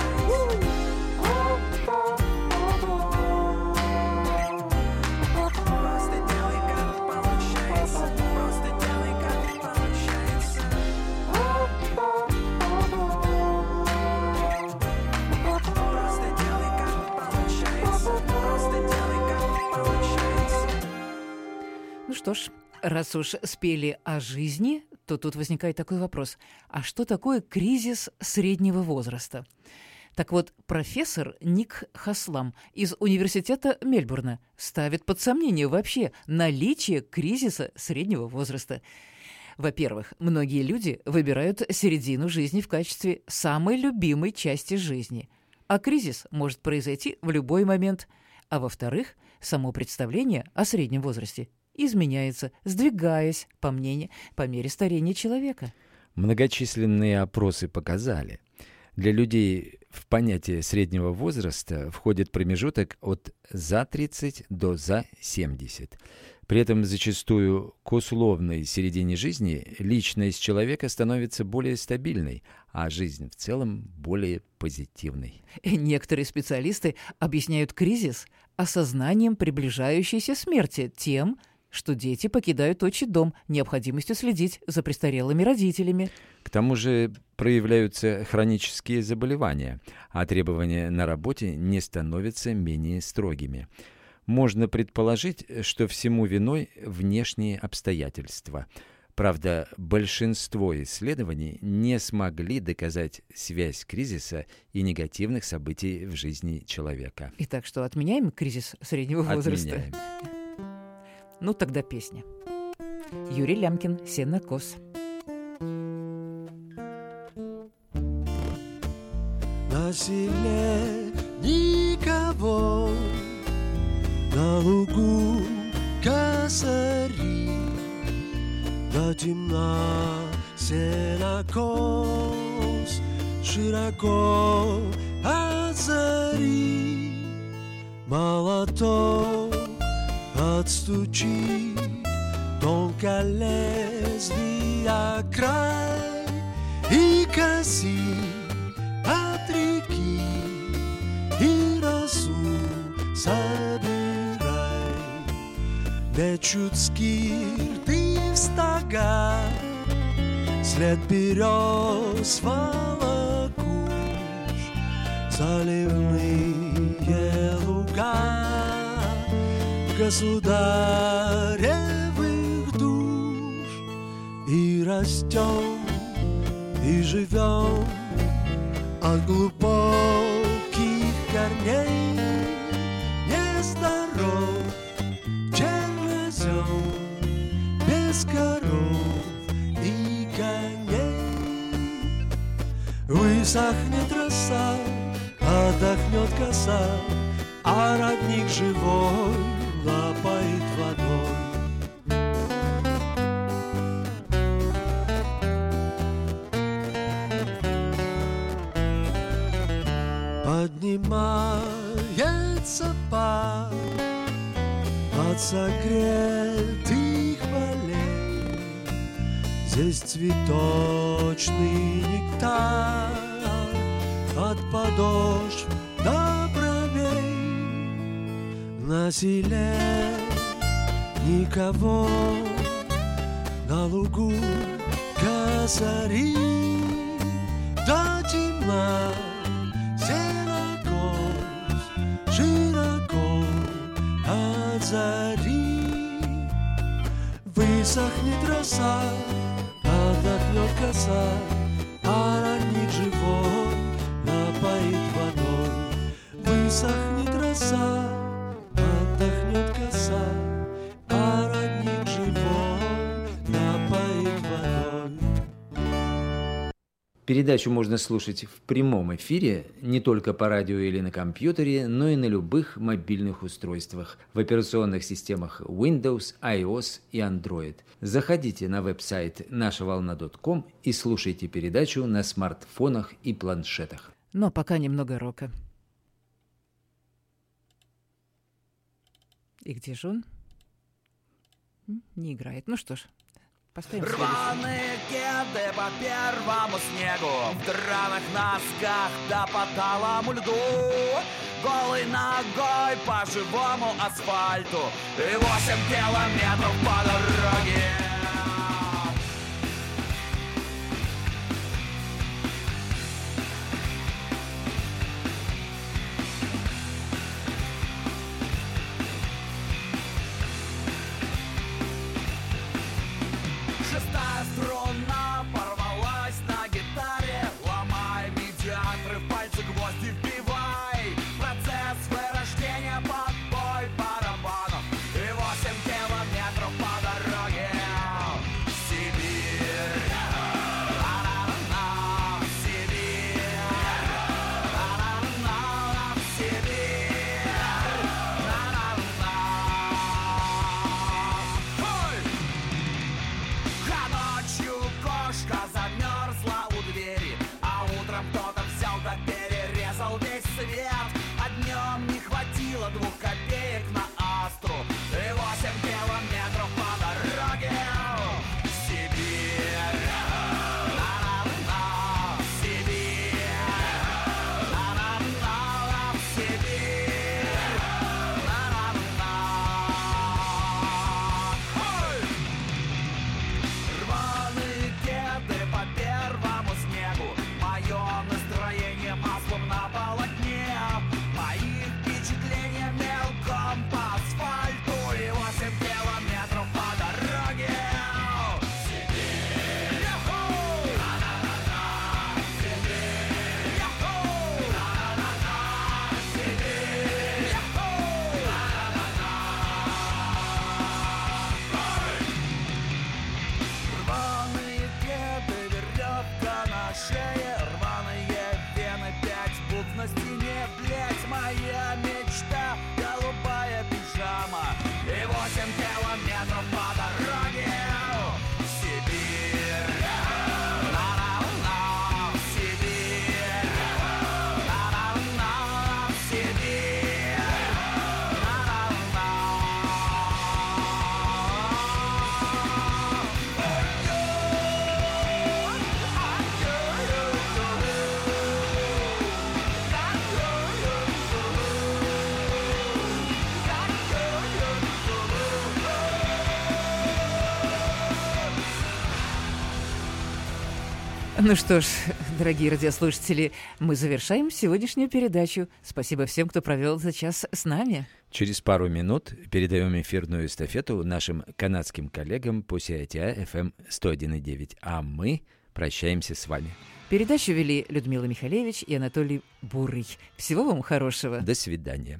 Ну что ж, раз уж спели о жизни, то тут возникает такой вопрос. А что такое кризис среднего возраста? Так вот, профессор Ник Хаслам из университета Мельбурна ставит под сомнение вообще наличие кризиса среднего возраста. Во-первых, многие люди выбирают середину жизни в качестве самой любимой части жизни, а кризис может произойти в любой момент. А во-вторых, само представление о среднем возрасте изменяется, сдвигаясь, по мнению, по мере старения человека. Многочисленные опросы показали, для людей в понятие среднего возраста входит промежуток от за тридцать до за семьдесят. При этом зачастую к условной середине жизни личность человека становится более стабильной, а жизнь в целом более позитивной. Некоторые специалисты объясняют кризис осознанием приближающейся смерти тем, что дети покидают отчий дом, необходимостью следить за престарелыми родителями. К тому же проявляются хронические заболевания, а требования на работе не становятся менее строгими. Можно предположить, что всему виной внешние обстоятельства. Правда, большинство исследований не смогли доказать связь кризиса и негативных событий в жизни человека. Итак, что, отменяем кризис среднего возраста? Отменяем. Ну, тогда песня. Юрий Лямкин, «Сенокос». На селе никого, на лугу косари, до темна сенокос, широко от зари, молоток отстучит тонко лезвия край и коси от реки и росу собирай. Мечут скирты в стога, след берез волокуш, заливные луга государевых душ. И растем, и живем от глубоких корней. Нездоров чернозем, без коров и коней. Высохнет роса, отдохнет коса, а родник живой лапает водой. Поднимается пар от согретых полей. Здесь цветочный нектар от подошв до бровей. На селе никого, на лугу косари, до темна сенокос широко от зари. Высохнет роса, отдохнет коса, а ранник живой напоит водой. Высохнет роса, отдохнет коса, а родник живой напоит водой. Передачу можно слушать в прямом эфире не только по радио или на компьютере, но и на любых мобильных устройствах в операционных системах Windows, iOS и Android. Заходите на веб-сайт наша волна точка ком и слушайте передачу на смартфонах и планшетах. Но пока немного рока. И где же он? Не играет. Ну что ж, поставим следующий. Рваные кеды по первому снегу, в драных носках да по талому льду, голой ногой по живому асфальту и восемь километров по дороге. Шестая струна порвалась на гитаре, ломай медиаторы, в пальцы гвозди вбивай. Процесс вырождения под бой барабанов и восемь километров по дороге. Сибирь, на-на-на, Сибирь, на-на-на, Сибирь, на-на-на. Ой! А ночью кошка замерзла у двери, а утром кто-то взял да перерезал весь свет. А днем не хватило двух копеек на астру и восемь километров по дороге. Сибирь, на-на-на, Сибирь, на-на-на, Сибирь, на-на-на. Ой! Рваные кеды по первому снегу, мое настроение маслом на полотне, мои впечатления мелком по асфальту и восемь километров по дороге. Сибирь, яху! На-на-на-на, Сибирь, яху! На-на-на-на, Сибирь, яху! На-на-на-на. Рваные кеды, веревка на шее, рваные вены, пять букв на стене, блять, моя мечта, голубая пижама и восемь километров по дороге. Сибирь, на-на-на, Сибирь, на-на-на, Сибирь, на-на-на. Ну что ж, дорогие радиослушатели, мы завершаем сегодняшнюю передачу. Спасибо всем, кто провел этот час с нами. Через пару минут передаем эфирную эстафету нашим канадским коллегам по си ай ти ай эф эм сто один и девять, а мы прощаемся с вами. Передачу вели Людмила Михалевич и Анатолий Бурый. Всего вам хорошего. До свидания.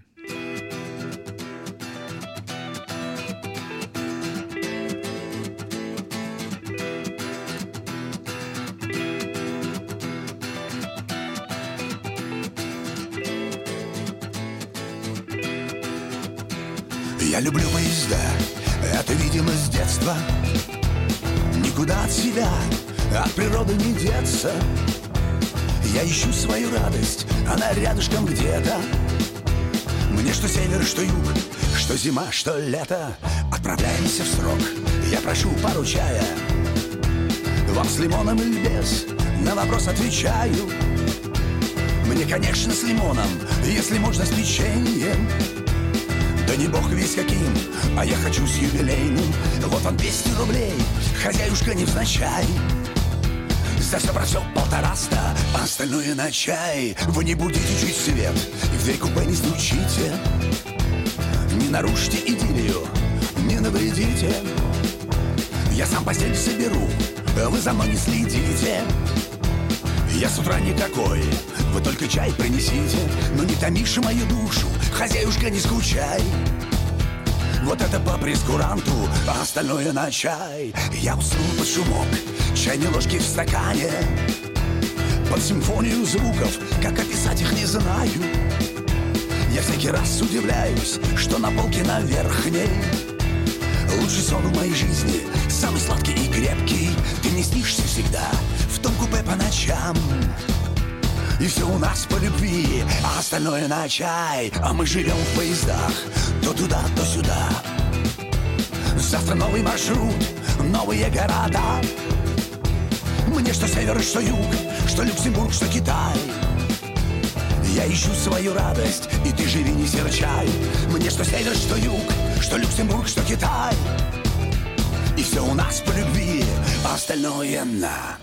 Я люблю поезда, это, видимо, с детства. Никуда от себя, от природы не деться. Я ищу свою радость, она рядышком где-то. Мне что что север, что юг, что зима, что лето, отправляемся в срок. Я прошу пару чая, вам с лимоном или без, на вопрос отвечаю. Мне, конечно, с лимоном, если можно, с печеньем. Да не бог весь каким, а я хочу с юбилейным. Вот вам двести рублей, хозяюшка невзначай. За все про все полтораста, а остальное на чай. Вы не будете чуть свет, и в дверь купе не стучите. Не нарушите идиллию, не навредите. Я сам постель соберу, вы за мной не следите. Я с утра никакой, вы только чай принесите. Но не томишь мою душу, хозяюшка, не скучай. Вот это по прескуранту, а остальное на чай. Я уснул под шумок чайной ложки в стакане, под симфонию звуков, как описать их не знаю. Я всякий раз удивляюсь, что на полке на верхней лучший сон в моей жизни, самый сладкий и крепкий. Ты не снишься всегда в том купе по ночам. И все у нас по любви, а остальное на чай. А мы живем в поездах, то туда, то сюда. Завтра новый маршрут, новые города. Мне что север, что юг, что Люксембург, что Китай. Я ищу свою радость, и ты живи, не серчай. Мне что север, что юг, что Люксембург, что Китай. И все у нас по любви, а остальное на...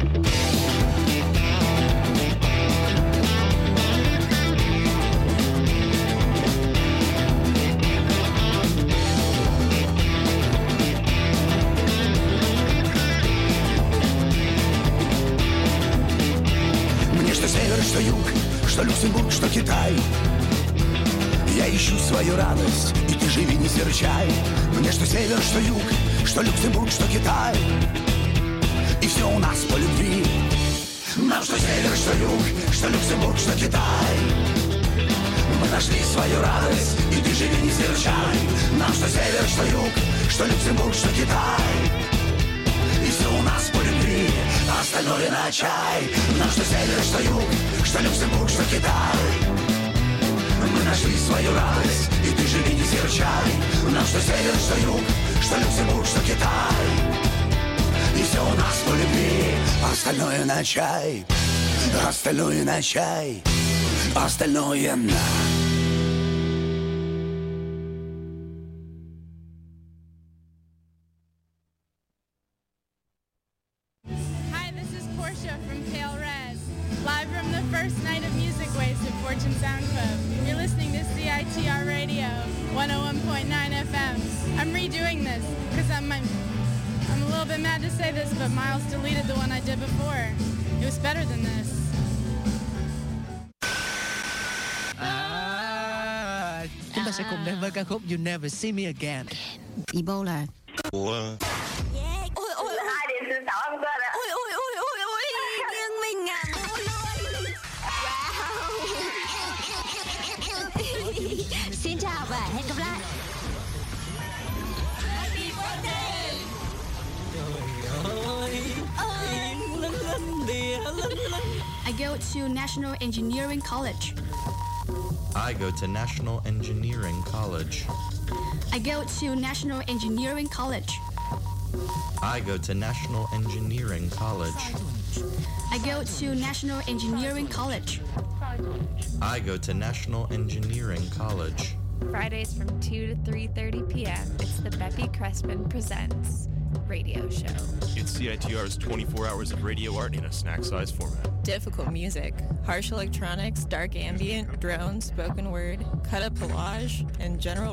Что юг, что Люксембург, что Китай. Я ищу свою радость, и ты живи, не серчай. Мне что север, что юг, что Люксембург, что Китай. И все у нас по любви. Нам что север, что юг, что Люксембург, что Китай. Мы нашли свою радость, и ты живи, не серчай. Нам что север, что юг, что Люксембург, что Китай. И все у нас по любви, а остальное на чай. Нам что север, что юг, что Люксембург, что Китай. Мы нашли свою радость, и ты живи, не серчай. Нам что север, что юг, что Люксембург, что Китай. И все у нас по любви, а остальное на чай. Остальное на чай, остальное на... Sẽ cùng đến với ca khúc You Never See Me Again. Ebola. Ủa? Yeah. Ôi ôi hai điểm từ sáu em quên ạ. Ôi ôi ôi ôi ôi nhưng mình à ôi ôi. Wow. Xin chào và hẹn gặp lại. Happy birthday. I go to National Engineering College. I go to National Engineering College. I go to National Engineering College. I go to National Engineering College. I go to National Engineering College. I go to National Engineering College. Fridays from two to three thirty p.m. It's the Beppy Crespin Presents radio show. It's C I T R's twenty-four hours of radio art in a snack-sized format. Difficult music, harsh electronics, dark ambient, drones, spoken word, cut-up collage, and general